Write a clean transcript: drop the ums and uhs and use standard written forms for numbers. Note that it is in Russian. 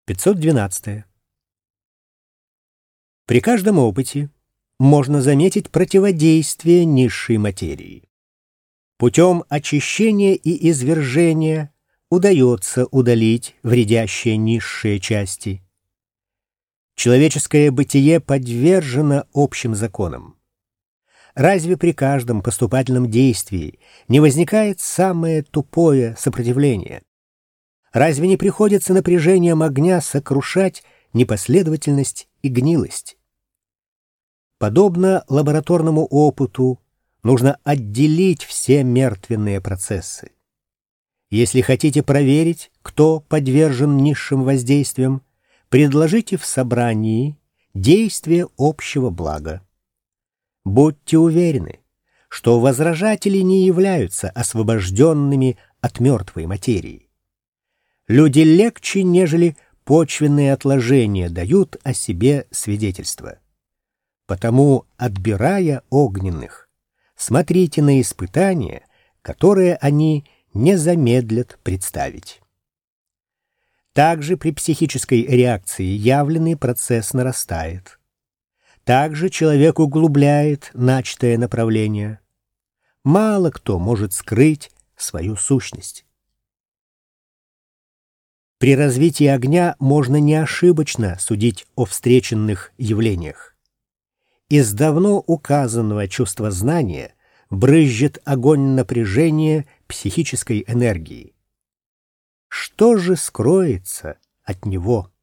512. При каждом опыте можно заметить противодействие низшей материи. Путем очищения и извержения удается удалить вредящие низшие части. Человеческое бытие подвержено общим законам. Разве при каждом поступательном действии не возникает самое тупое сопротивление? Разве не приходится напряжением огня сокрушать непоследовательность и гнилость? Подобно лабораторному опыту, нужно отделить все мертвенные процессы. Если хотите проверить, кто подвержен низшим воздействиям, предложите в собрании действие общего блага. Будьте уверены, что возражатели не являются освобожденными от мертвой материи. Люди легче, нежели почвенные отложения, дают о себе свидетельство. Потому, отбирая огненных, смотрите на испытания, которые они не замедлят представить. Также при психической реакции явленный процесс нарастает. Также человек углубляет начатое направление. Мало кто может скрыть свою сущность. При развитии огня можно неошибочно судить о встреченных явлениях. Из давно указанного чувствознания брызжет огонь напряжения психической энергии. Что же скроется от него?